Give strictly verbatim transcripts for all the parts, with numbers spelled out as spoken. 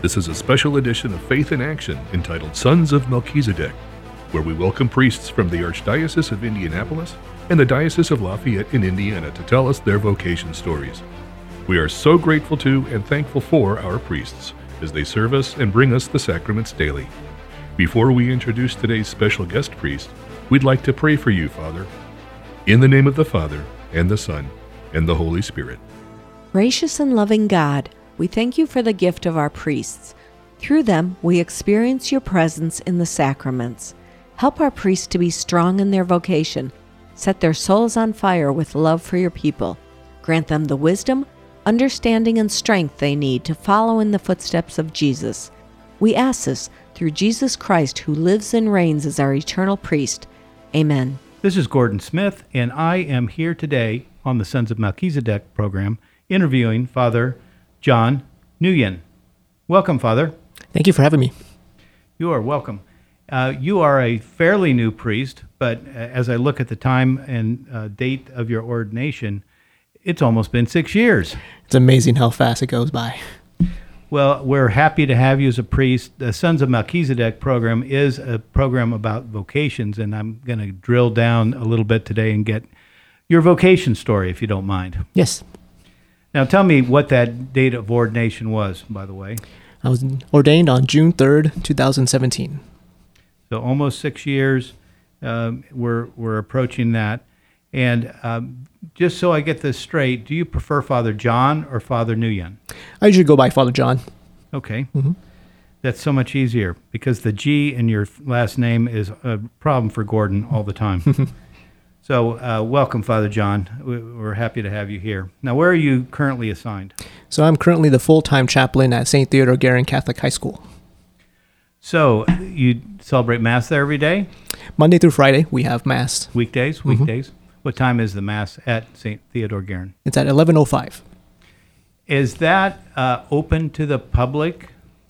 This is a special edition of Faith in Action entitled Sons of Melchizedek, where we welcome priests from the Archdiocese of Indianapolis and the Diocese of Lafayette in Indiana to tell us their vocation stories. We are so grateful to and thankful for our priests as they serve us and bring us the sacraments daily. Before we introduce today's special guest priest, we'd like to pray for you, Father. In the name of the Father, and the Son, and the Holy Spirit. Gracious and loving God, we thank you for the gift of our priests. Through them, we experience your presence in the sacraments. Help our priests to be strong in their vocation. Set their souls on fire with love for your people. Grant them the wisdom, understanding, and strength they need to follow in the footsteps of Jesus. We ask this through Jesus Christ, who lives and reigns as our eternal priest. Amen. This is Gordon Smith, and I am here today on the Sons of Melchizedek program interviewing Father John Nguyen. Welcome, Father. Thank you for having me. You are welcome. Uh, you are a fairly new priest, but uh, as I look at the time and uh, date of your ordination, it's almost been six years. It's amazing how fast it goes by. Well, we're happy to have you as a priest. The Sons of Melchizedek program is a program about vocations, and I'm going to drill down a little bit today and get your vocation story, if you don't mind. Yes. Now, tell me what that date of ordination was, by the way. I was ordained on June third, twenty seventeen. So almost six years. Um, we're we're approaching that. And um, just so I get this straight, do you prefer Father John or Father Nguyen? I usually go by Father John. Okay. Mm-hmm. That's so much easier because the G in your last name is a problem for Gordon all the time. So uh, welcome, Father John. We're happy to have you here. Now, where are you currently assigned? So I'm currently the full-time chaplain at Saint Theodore Guerin Catholic High School. So you celebrate Mass there every day? Monday through Friday, we have Mass. Weekdays? Weekdays? Mm-hmm. What time is the Mass at Saint Theodore Guerin? It's at eleven oh five. Is that uh, open to the public?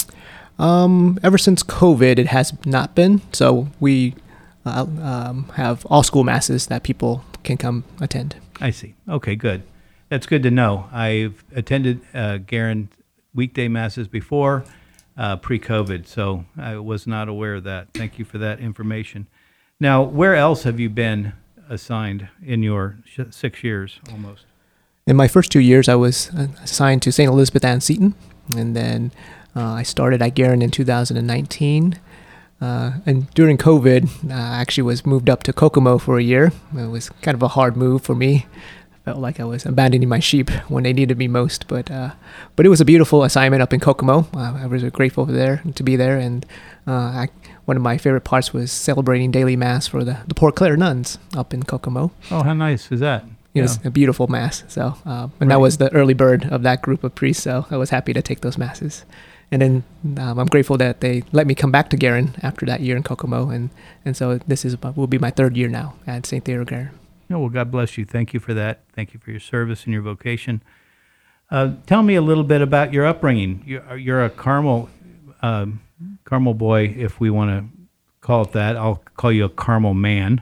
Um, ever since COVID, it has not been. So we uh, um, have all school Masses that people can come attend. I see. Okay, good. That's good to know. I've attended uh, Guerin weekday Masses before, uh, pre-COVID, so I was not aware of that. Thank you for that information. Now, where else have you been assigned in your sh- six years almost? In my first two years, I was assigned to Saint Elizabeth Ann Seton, and then uh, I started at Guerin in two thousand nineteen. Uh, and during COVID, uh, I actually was moved up to Kokomo for a year. It was kind of a hard move for me. I felt like I was abandoning my sheep when they needed me most, but uh, but it was a beautiful assignment up in Kokomo. Uh, I was grateful there to be there, and uh, I, one of my favorite parts was celebrating daily Mass for the, the Port Clare nuns up in Kokomo. Oh, how nice is that? It yeah. was a beautiful Mass. So, uh, and right. I was the early bird of that group of priests, so I was happy to take those Masses. And then um, I'm grateful that they let me come back to Guerin after that year in Kokomo, and, and so this is will be my third year now at Saint Theodore Guerin. Oh, well, God bless you. Thank you for that. Thank you for your service and your vocation. Uh, tell me a little bit about your upbringing. You're, you're a Carmel uh, Carmel boy, if we want to call it that. I'll call you a Carmel man.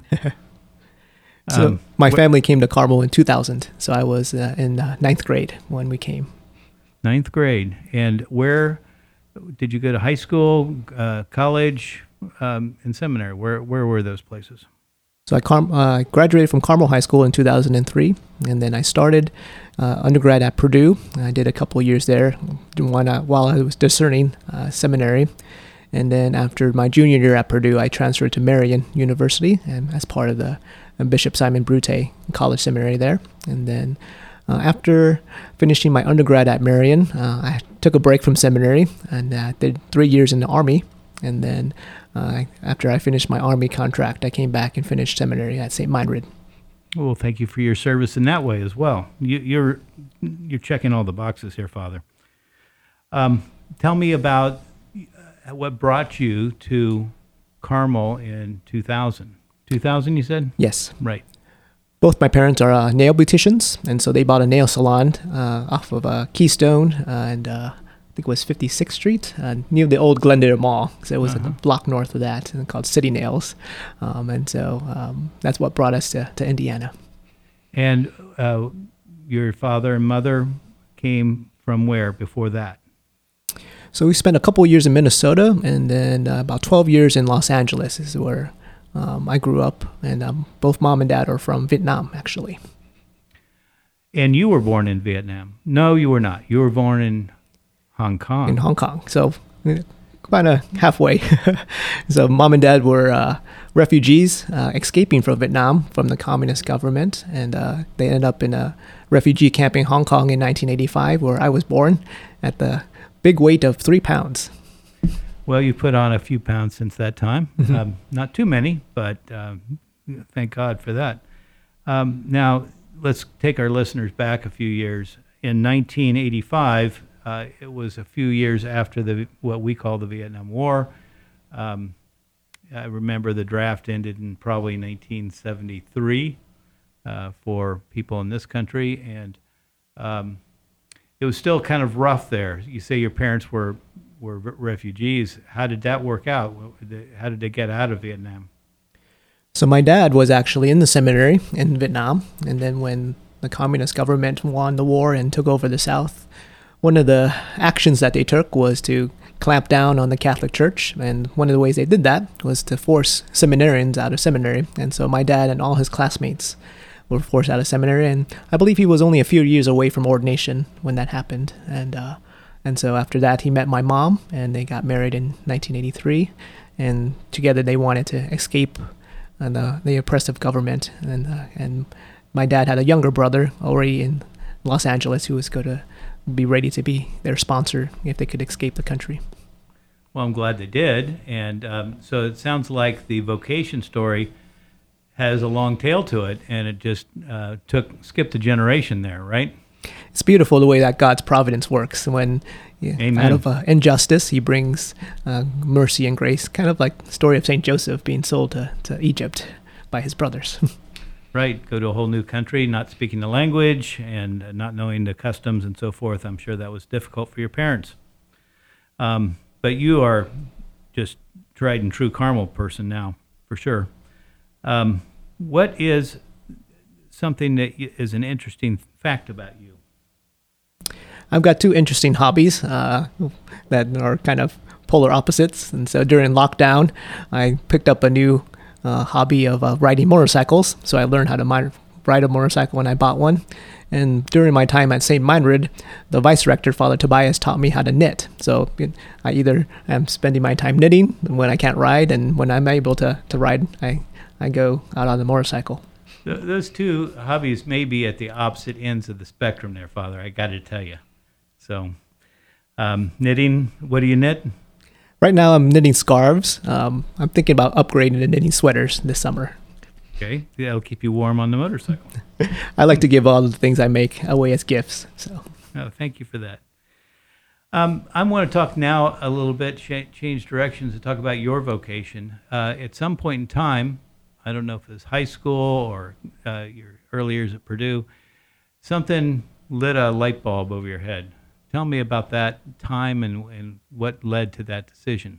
So um, my wh- family came to Carmel in two thousand, so I was uh, in uh, ninth grade when we came. Ninth grade. And where did you go to high school, uh, college, um, and seminary? Where where were those places? So I Car- uh, graduated from Carmel High School in two thousand three, and then I started uh, undergrad at Purdue. I did a couple of years there one, uh, while I was discerning uh, seminary. And then after my junior year at Purdue, I transferred to Marian University and as part of the uh, Bishop Simon Brute College Seminary there. And then uh, after finishing my undergrad at Marian, uh, I took a break from seminary and uh, did three years in the Army. And then uh, after I finished my Army contract, I came back and finished seminary at Saint Mildred. Well, thank you for your service in that way as well. You, you're you're checking all the boxes here, Father. Um, tell me about what brought you to Carmel in two thousand. two thousand, you said? Yes. Right. Both my parents are uh, nail beauticians, and so they bought a nail salon uh, off of uh, Keystone uh, and uh, I think it was fifty-sixth Street, uh, near the old Glendale Mall. So it was uh-huh. a block north of that, and called City Nails. Um, and so um, that's what brought us to, to Indiana. And uh, your father and mother came from where before that? So we spent a couple years in Minnesota, and then uh, about twelve years in Los Angeles is where um, I grew up. And um, both mom and dad are from Vietnam, actually. And you were born in Vietnam? No, you were not. You were born in Hong Kong. In Hong Kong. So kind of halfway. So mom and dad were uh, refugees uh, escaping from Vietnam from the communist government, and uh, they ended up in a refugee camp in Hong Kong in nineteen eighty-five, where I was born, at the big weight of three pounds. Well, you put on a few pounds since that time. Mm-hmm. Um, not too many, but um, thank God for that. Um, now, let's take our listeners back a few years. In nineteen eighty-five, uh, it was a few years after the what we call the Vietnam War. Um, I remember the draft ended in probably nineteen seventy-three uh, for people in this country, and um, it was still kind of rough there. You say your parents were were refugees. How did that work out? How did they get out of Vietnam? So my dad was actually in the seminary in Vietnam, and then when the communist government won the war and took over the South, one of the actions that they took was to clamp down on the Catholic Church, and one of the ways they did that was to force seminarians out of seminary. And so my dad and all his classmates were forced out of seminary, and I believe he was only a few years away from ordination when that happened. And uh, and so after that, he met my mom, and they got married in nineteen eighty-three, and together they wanted to escape uh, the the oppressive government. And uh, and my dad had a younger brother already in Los Angeles who was going to be ready to be their sponsor if they could escape the country. Well, I'm glad they did. And um, so it sounds like the vocation story has a long tail to it, and it just uh, took skipped a generation there, right? It's beautiful the way that God's providence works. When yeah, out of uh, injustice, he brings uh, mercy and grace, kind of like the story of Saint Joseph being sold to, to Egypt by his brothers. Right, go to a whole new country, not speaking the language and not knowing the customs and so forth. I'm sure that was difficult for your parents. Um, but you are just tried and true Carmel person now, for sure. Um, what is something that is an interesting fact about you? I've got two interesting hobbies uh, that are kind of polar opposites. And so during lockdown, I picked up a new Uh, hobby of uh, riding motorcycles. So I learned how to mi- ride a motorcycle when I bought one. And during my time at Saint Meinrad, the vice rector, Father Tobias, taught me how to knit. So I either am spending my time knitting when I can't ride, and when I'm able to, to ride, I, I go out on the motorcycle. Th- those two hobbies may be at the opposite ends of the spectrum there, Father. I got to tell you. So um, knitting, what do you knit? Right now, I'm knitting scarves. Um, I'm thinking about upgrading to knitting sweaters this summer. Okay, that'll keep you warm on the motorcycle. I like to give all the things I make away as gifts. So, oh, thank you for that. Um, I want to talk now a little bit, ch- change directions, and talk about your vocation. Uh, at some point in time, I don't know if it was high school or uh, your early years at Purdue, something lit a light bulb over your head. Tell me about that time and, and what led to that decision.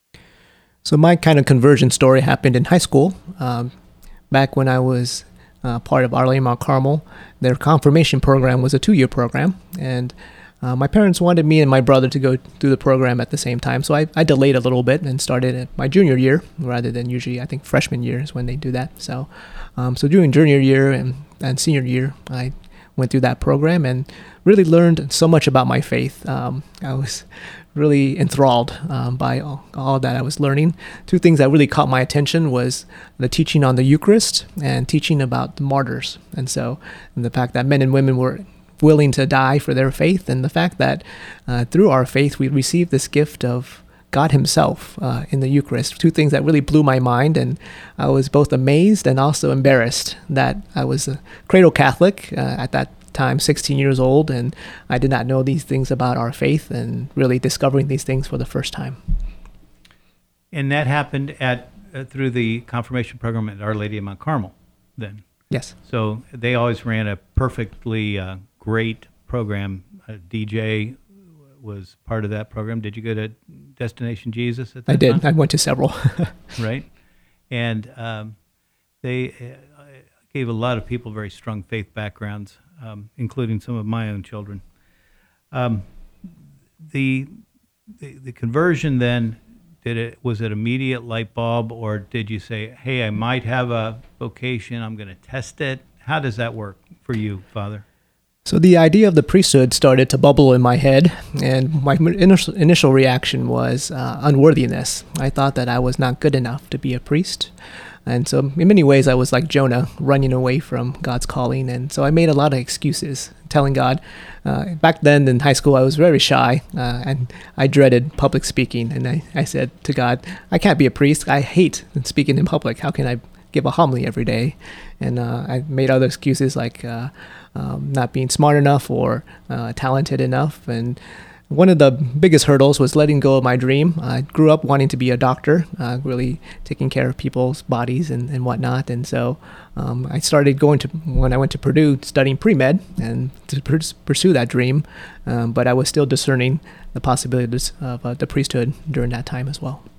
So my kind of conversion story happened in high school. Um, back when I was uh, part of Our Lady of Mount Carmel, their confirmation program was a two-year program. And uh, my parents wanted me and my brother to go through the program at the same time. So I, I delayed a little bit and started at my junior year rather than usually, I think, freshman year is when they do that. So um, so during junior year and, and senior year, I went through that program and really learned so much about my faith. Um, I was really enthralled um, by all, all that I was learning. Two things that really caught my attention was the teaching on the Eucharist and teaching about the martyrs. And so and the fact that men and women were willing to die for their faith, and the fact that uh, through our faith we received this gift of God himself uh, in the Eucharist. Two things that really blew my mind, and I was both amazed and also embarrassed that I was a cradle Catholic uh, at that time, sixteen years old, and I did not know these things about our faith, and really discovering these things for the first time. And that happened at uh, through the confirmation program at Our Lady of Mount Carmel, then? Yes. So they always ran a perfectly uh, great program. Uh, D J was part of that program. Did you go to Destination Jesus at that I did. time? I went to several. Right. And um, they uh, gave a lot of people very strong faith backgrounds, um, including some of my own children. Um, the the, the conversion then, did it was it immediate light bulb, or did you say, hey, I might have a vocation, I'm going to test it? How does that work for you, Father? So the idea of the priesthood started to bubble in my head, and my initial, initial reaction was uh, unworthiness. I thought that I was not good enough to be a priest. And so in many ways, I was like Jonah, running away from God's calling. And so I made a lot of excuses, telling God. Uh, back then in high school, I was very shy, uh, and I dreaded public speaking. And I, I said to God, I can't be a priest. I hate speaking in public. How can I give a homily every day? And uh, I made other excuses like uh, um, not being smart enough or uh, talented enough. And one of the biggest hurdles was letting go of my dream. I grew up wanting to be a doctor, uh, really taking care of people's bodies and, and whatnot. And so um, I started going to, when I went to Purdue, studying pre-med and to pers- pursue that dream. Um, but I was still discerning the possibilities of uh, the priesthood during that time as well.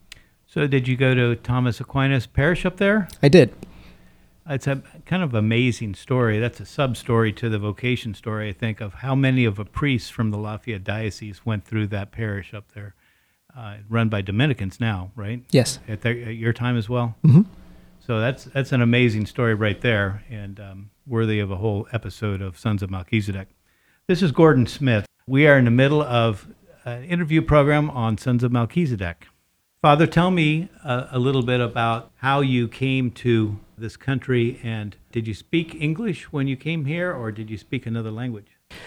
So did you go to Thomas Aquinas Parish up there? I did. It's a kind of amazing story. That's a sub-story to the vocation story, I think, of how many of a priests from the Lafayette Diocese went through that parish up there, uh, run by Dominicans now, right? Yes. At, their, at your time as well? Mm-hmm. So that's that's an amazing story right there, and um, worthy of a whole episode of Sons of Melchizedek. This is Gordon Smith. We are in the middle of an interview program on Sons of Melchizedek. Father, tell me a, a little bit about how you came to this country, and did you speak English when you came here, or did you speak another language?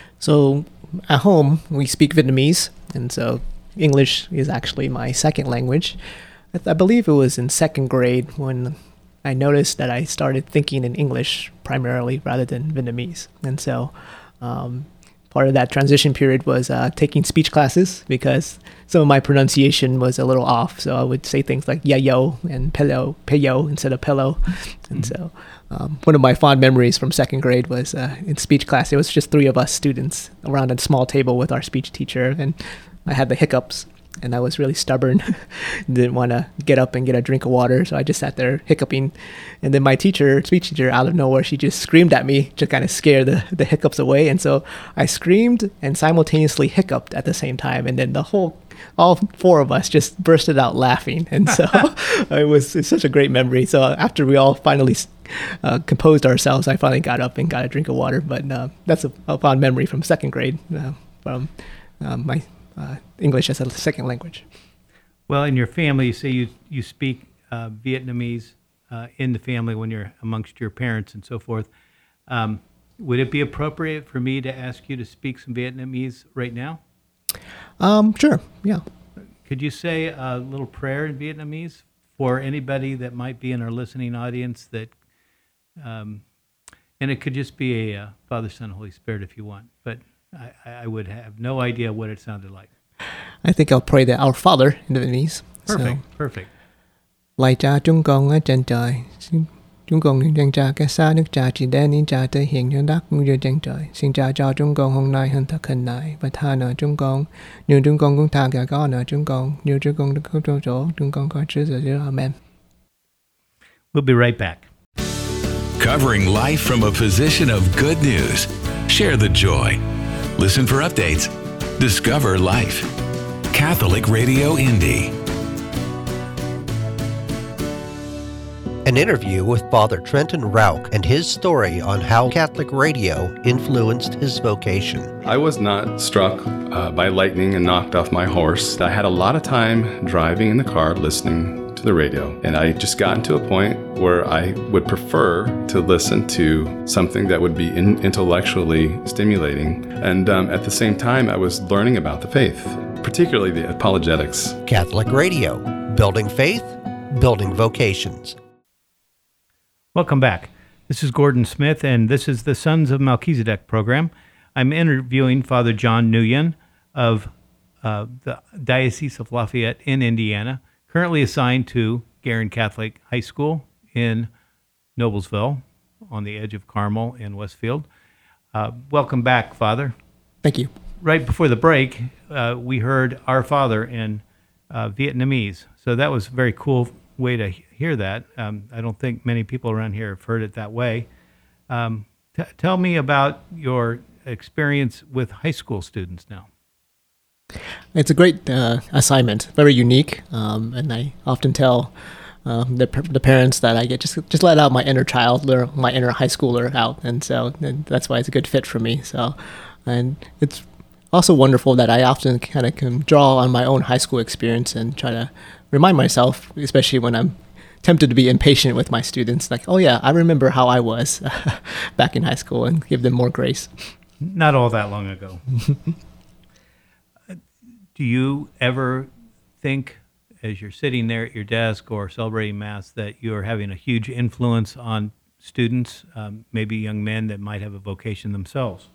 So at home, we speak Vietnamese, and so English is actually my second language. I, th- I believe it was in second grade when I noticed that I started thinking in English primarily rather than Vietnamese. And so um, part of that transition period was uh, taking speech classes because some of my pronunciation was a little off. So I would say things like yayo and pillow, pillow instead of pillow. And mm-hmm. so um, one of my fond memories from second grade was uh, in speech class. It was just three of us students around a small table with our speech teacher. And I had the hiccups. And I was really stubborn, didn't want to get up and get a drink of water. So I just sat there hiccuping. And then my teacher, speech teacher, out of nowhere, she just screamed at me to kind of scare the, the hiccups away. And so I screamed and simultaneously hiccuped at the same time. And then the whole, all four of us just bursted out laughing. And so it was it's such a great memory. So after we all finally uh, composed ourselves, I finally got up and got a drink of water. But uh, that's a, a fond memory from second grade uh, from uh, my Uh, English as a second language. Well, in your family, you say you, you speak uh, Vietnamese uh, in the family when you're amongst your parents and so forth. Um, would it be appropriate for me to ask you to speak some Vietnamese right now? Um, sure, yeah. Could you say a little prayer in Vietnamese for anybody that might be in our listening audience that, um, and it could just be a uh, Father, Son, Holy Spirit if you want, but I, I would have no idea what it sounded like. I think I'll pray the Our Father in Vietnamese. Perfect, so, perfect. Lạy Cha chúng con ở trên trời, xin chúng con những dân cha cái xa nước cha chỉ đến những cha thể hiện trên đất cũng như trên trời. Xin cha cho chúng con hôm nay hơn thật hình này và tha nợ chúng con, như chúng con cũng tha kẻ có nợ chúng con, như chúng con có trong chỗ chúng con có trước giờ. Amen. We'll be right back. Covering life from a position of good news. Share the joy. Listen for updates. Discover life. Catholic Radio Indy. An interview with Father Trenton Rauch and his story on how Catholic radio influenced his vocation. I was not struck uh, by lightning and knocked off my horse. I had a lot of time driving in the car listening to the radio, and I just gotten to a point where I would prefer to listen to something that would be in intellectually stimulating. And um, at the same time, I was learning about the faith, particularly the apologetics. Catholic Radio, building faith, building vocations. Welcome back. This is Gordon Smith, and this is the Sons of Melchizedek program. I'm interviewing Father John Nguyen of uh, the Diocese of Lafayette in Indiana, currently assigned to Guerin Catholic High School in Noblesville, on the edge of Carmel and Westfield. Uh, welcome back, Father. Thank you. Right before the break, uh, we heard Our Father in uh, Vietnamese. So that was a very cool way to hear that. Um, I don't think many people around here have heard it that way. Um, t- tell me about your experience with high school students now. It's a great uh, assignment, very unique, um, and I often tell um, the, the parents that I get just just let out my inner child or my inner high schooler out, and so and that's why it's a good fit for me. So, and it's also wonderful that I often kind of can draw on my own high school experience and try to remind myself, especially when I'm tempted to be impatient with my students, like, oh yeah, I remember how I was back in high school, and give them more grace. Not all that long ago. Do you ever think, as you're sitting there at your desk or celebrating Mass, that you're having a huge influence on students, um, maybe young men that might have a vocation themselves?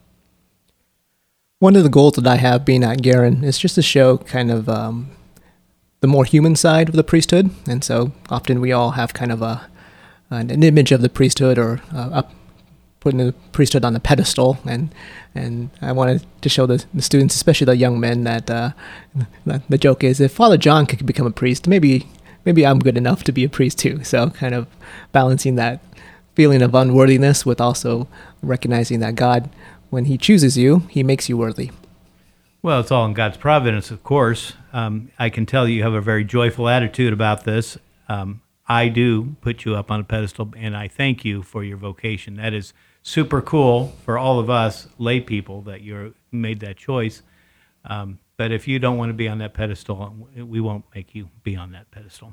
One of the goals that I have being at Guerin is just to show kind of um, the more human side of the priesthood. And so often we all have kind of a an, an image of the priesthood, or uh, up, putting the priesthood on a pedestal. And and I wanted to show the, the students, especially the young men, that uh, the, the joke is, if Father John could become a priest, maybe maybe I'm good enough to be a priest too. So kind of balancing that feeling of unworthiness with also recognizing that God, when he chooses you, he makes you worthy. Well, it's all in God's providence, of course. Um, I can tell you have a very joyful attitude about this. Um, I do put you up on a pedestal, and I thank you for your vocation. That is super cool for all of us lay people that you made that choice. Um, but if you don't want to be on that pedestal, we won't make you be on that pedestal.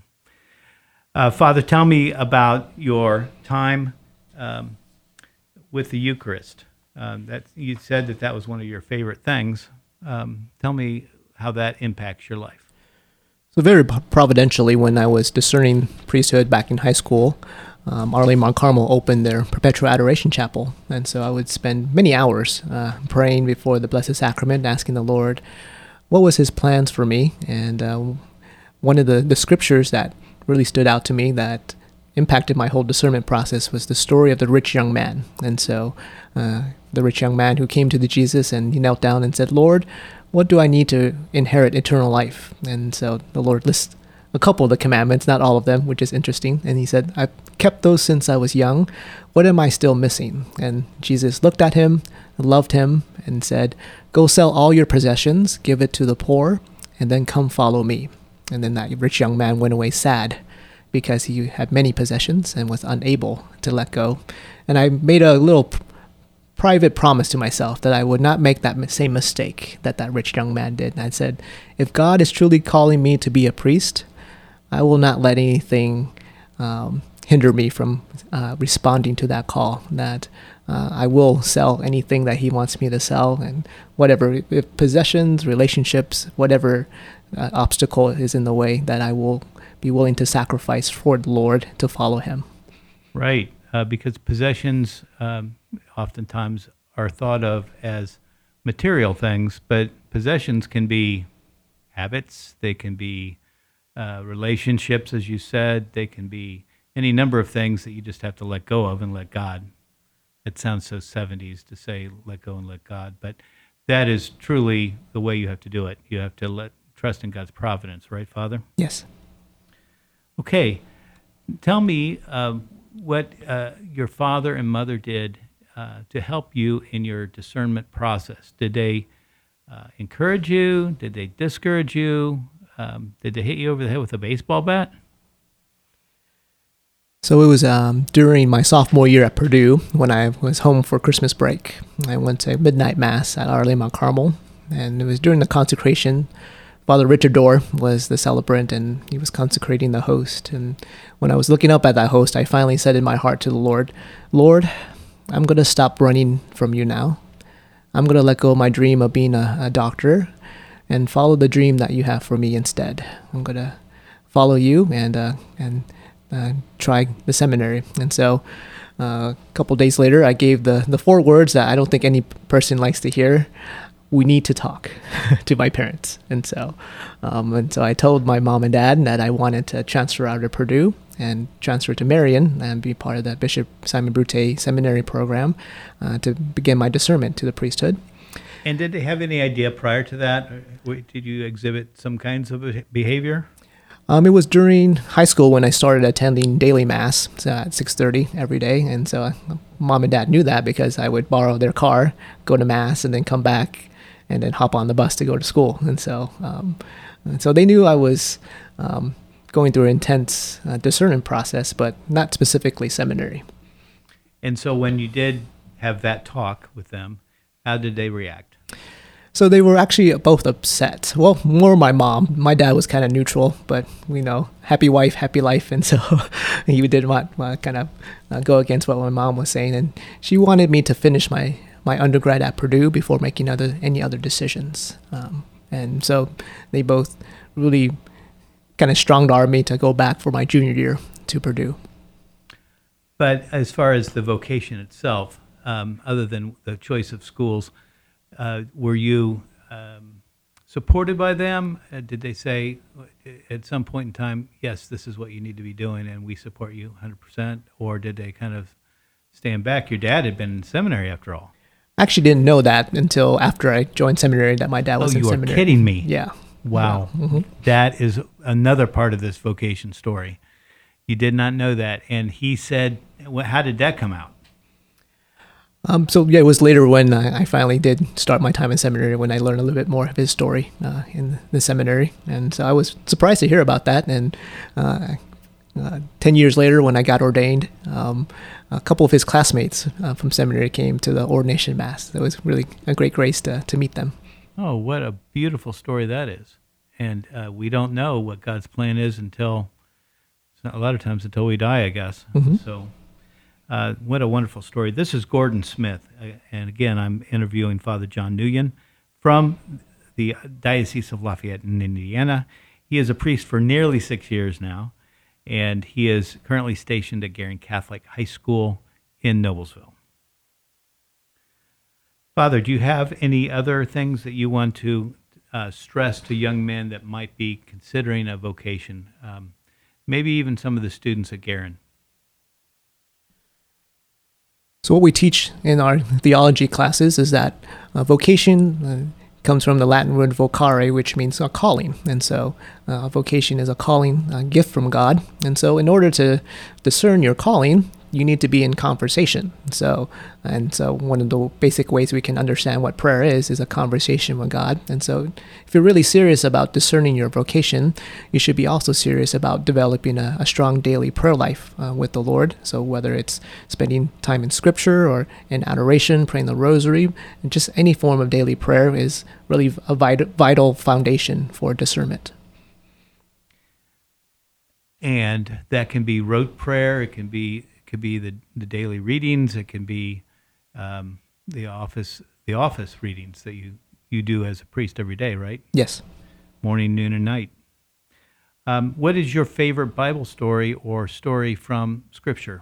Uh, Father, tell me about your time um, with the Eucharist. Um, that you said that that was one of your favorite things. Um, tell me how that impacts your life. So very providentially, when I was discerning priesthood back in high school, um, Our Lady Mount Carmel opened their Perpetual Adoration Chapel. And so I would spend many hours uh, praying before the Blessed Sacrament, asking the Lord what was his plans for me. And uh, one of the, the scriptures that really stood out to me that impacted my whole discernment process was the story of the rich young man. And so uh, the rich young man who came to the Jesus, and he knelt down and said, Lord, what do I need to inherit eternal life? And so the Lord lists a couple of the commandments, not all of them, which is interesting. And he said, I've kept those since I was young. What am I still missing? And Jesus looked at him, loved him, and said, go sell all your possessions, give it to the poor, and then come follow me. And then that rich young man went away sad, because he had many possessions and was unable to let go. And I made a little p- private promise to myself that I would not make that same mistake that that rich young man did. And I said, if God is truly calling me to be a priest, I will not let anything um, hinder me from uh, responding to that call, that uh, I will sell anything that he wants me to sell, and whatever, if possessions, relationships, whatever uh, obstacle is in the way, that I will be willing to sacrifice for the Lord to follow him. Right, uh, because possessions um, oftentimes are thought of as material things, but possessions can be habits, they can be uh, relationships, as you said, they can be any number of things that you just have to let go of and let God. It sounds so seventies to say let go and let God, but that is truly the way you have to do it. You have to let trust in God's providence, right, Father? Yes. Okay, tell me uh, what uh, your father and mother did uh, to help you in your discernment process. Did they uh, encourage you? Did they discourage you? Um, did they hit you over the head with a baseball bat? So it was um, during my sophomore year at Purdue, when I was home for Christmas break. I went to midnight mass at Our Lady Mount Carmel, and it was during the consecration. Father Richard Dorr was the celebrant, and he was consecrating the host. And when I was looking up at that host, I finally said in my heart to the Lord, Lord, I'm going to stop running from you now. I'm going to let go of my dream of being a, a doctor and follow the dream that you have for me instead. I'm going to follow you and uh, and uh, try the seminary. And so uh, a couple days later, I gave the, the four words that I don't think any person likes to hear. We need to talk to my parents. And so um, and so I told my mom and dad that I wanted to transfer out of Purdue and transfer to Marian and be part of the Bishop Simon Brute seminary program uh, to begin my discernment to the priesthood. And did they have any idea prior to that? Did you exhibit some kinds of behavior? Um, it was during high school when I started attending daily mass so at six thirty every day. And so uh, mom and dad knew that because I would borrow their car, go to mass, and then come back and then hop on the bus to go to school. And so, um, and so they knew I was um, going through an intense uh, discernment process, but not specifically seminary. And so when you did have that talk with them, how did they react? So they were actually both upset. Well, more my mom. My dad was kind of neutral, but you know, happy wife, happy life, and so he did not uh, kind of uh, go against what my mom was saying, and she wanted me to finish my, my undergrad at Purdue before making other any other decisions. Um, and so they both really kind of strong-armed me to go back for my junior year to Purdue. But as far as the vocation itself, um, other than the choice of schools, Uh, were you um, supported by them? Uh, did they say at some point in time, yes, this is what you need to be doing and we support you one hundred percent? Or did they kind of stand back? Your dad had been in seminary after all. I actually didn't know that until after I joined seminary that my dad was oh, in you seminary. are kidding me. Yeah. Wow. Yeah. Mm-hmm. That is another part of this vocation story. You did not know that. And he said, well, how did that come out? Um, so yeah, it was later when I, I finally did start my time in seminary when I learned a little bit more of his story uh, in the seminary, and so I was surprised to hear about that. And uh, uh, ten years later, when I got ordained, um, a couple of his classmates uh, from seminary came to the ordination mass. It was really a great grace to to meet them. Oh, what a beautiful story that is! And uh, we don't know what God's plan is until a lot of times until we die, I guess. Mm-hmm. So. Uh, what a wonderful story. This is Gordon Smith, uh, and again, I'm interviewing Father John Nguyen from the Diocese of Lafayette in Indiana. He is a priest for nearly six years now, and he is currently stationed at Guerin Catholic High School in Noblesville. Father, do you have any other things that you want to uh, stress to young men that might be considering a vocation, um, maybe even some of the students at Guerin? So what we teach in our theology classes is that uh, vocation uh, comes from the Latin word vocare, which means a calling. And so uh, vocation is a calling, a gift from God. And so in order to discern your calling, you need to be in conversation. So, and so one of the basic ways we can understand what prayer is, is a conversation with God. And so if you're really serious about discerning your vocation, you should be also serious about developing a, a strong daily prayer life uh, with the Lord. So whether it's spending time in scripture or in adoration, praying the rosary, and just any form of daily prayer is really a vital, vital foundation for discernment. And that can be rote prayer, it can be It could be the, the daily readings. It can be um, the office the office readings that you, you do as a priest every day, right? Yes. Morning, noon, and night. Um, what is your favorite Bible story or story from Scripture?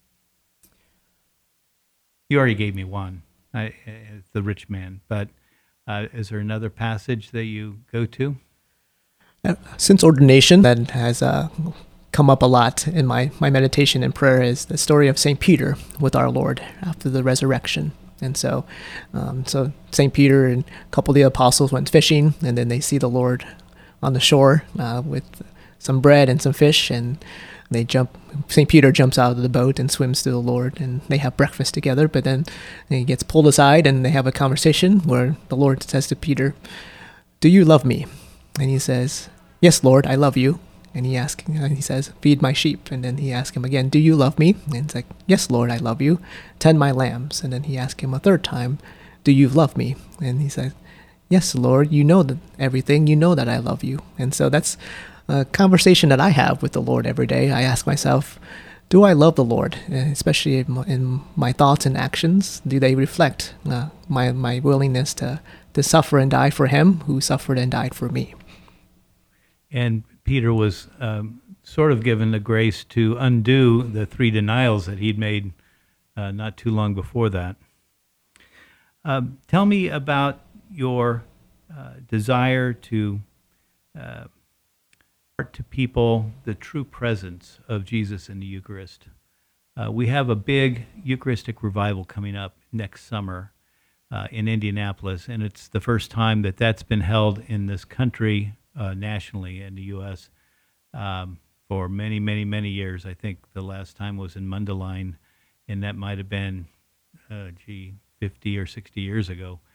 You already gave me one, I, uh, the rich man. But uh, is there another passage that you go to? Uh, since ordination, that has uh, come up a lot in my, my meditation and prayer is the story of Saint Peter with our Lord after the resurrection. And so um, so Saint Peter and a couple of the apostles went fishing, and then they see the Lord on the shore uh, with some bread and some fish, and they jump. Saint Peter jumps out of the boat and swims to the Lord, and they have breakfast together, but then he gets pulled aside, and they have a conversation where the Lord says to Peter, "Do you love me?" And he says, "Yes, Lord, I love you." And he asks, he says, "Feed my sheep." And then he asks him again, "Do you love me?" And it's like, "Yes, Lord, I love you. Tend my lambs." And then he asks him a third time, "Do you love me?" And he says, "Yes, Lord, you know that everything. You know that I love you." And so that's a conversation that I have with the Lord every day. I ask myself, do I love the Lord, especially in my, in my thoughts and actions? Do they reflect uh, my my willingness to, to suffer and die for him who suffered and died for me? And Peter was um, sort of given the grace to undo the three denials that he'd made uh, not too long before that. Um, tell me about your uh, desire to uh, impart to people the true presence of Jesus in the Eucharist. Uh, we have a big Eucharistic revival coming up next summer uh, in Indianapolis, and it's the first time that that's been held in this country uh, nationally in the U S Um, for many, many, many years. I think the last time was in Mundelein, and that might have been, uh, gee, fifty or sixty years ago.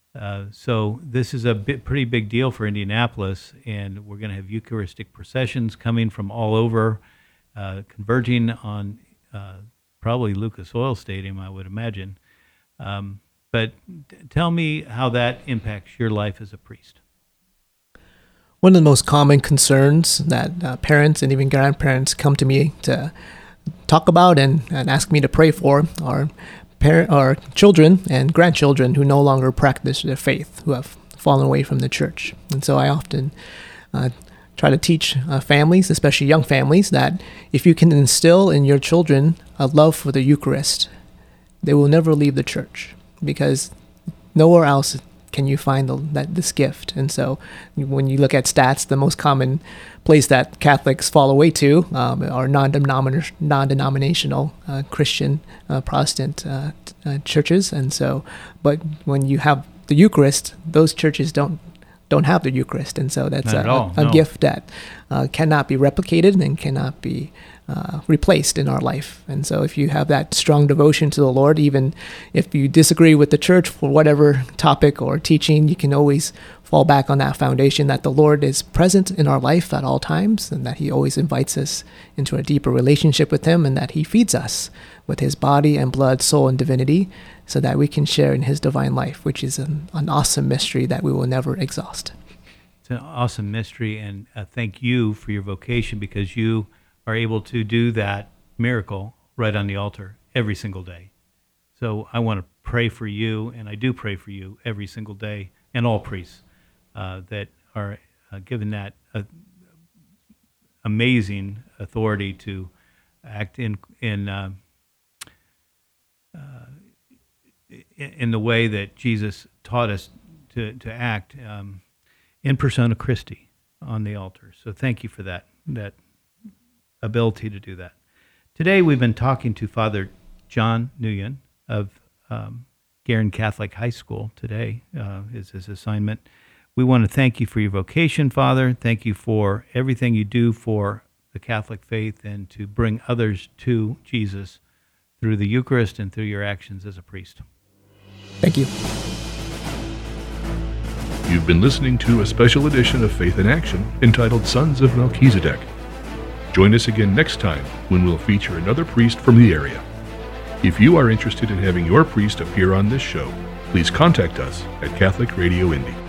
Uh, so this is a bit, pretty big deal for Indianapolis, and we're going to have Eucharistic processions coming from all over, uh, converging on uh, probably Lucas Oil Stadium, I would imagine. Um, but t- tell me how that impacts your life as a priest. One of the most common concerns that uh, parents and even grandparents come to me to talk about and, and ask me to pray for are parent, or children and grandchildren who no longer practice their faith, who have fallen away from the church. And so I often uh, try to teach uh, families, especially young families, that if you can instill in your children a love for the Eucharist, they will never leave the church, because nowhere else can you find the, that this gift. And so when you look at stats, the most common place that Catholics fall away to um, are non-denominational, non-denominational uh, Christian uh, Protestant uh, uh, churches. And so, but when you have the Eucharist, those churches don't don't have the Eucharist. And so that's a, all, a no. gift that uh, cannot be replicated and cannot be Uh, replaced in our life. And so if you have that strong devotion to the Lord, even if you disagree with the church for whatever topic or teaching, you can always fall back on that foundation that the Lord is present in our life at all times, and that he always invites us into a deeper relationship with him, and that he feeds us with his body and blood, soul, and divinity, so that we can share in his divine life, which is an, an awesome mystery that we will never exhaust. It's an awesome mystery, and uh, thank you for your vocation, because you are able to do that miracle right on the altar every single day. So I want to pray for you, and I do pray for you every single day, and all priests uh, that are uh, given that uh, amazing authority to act in in uh, uh, in the way that Jesus taught us to to act um, in persona Christi on the altar. So thank you for that that. ability to do that. Today we've been talking to Father John Nguyen of um, Guerin Catholic High School. Today uh, is his assignment. We want to thank you for your vocation, Father. Thank you for everything you do for the Catholic faith and to bring others to Jesus through the Eucharist and through your actions as a priest. Thank you. You've been listening to a special edition of Faith in Action entitled Sons of Melchizedek. Join us again next time when we'll feature another priest from the area. If you are interested in having your priest appear on this show, please contact us at Catholic Radio Indy.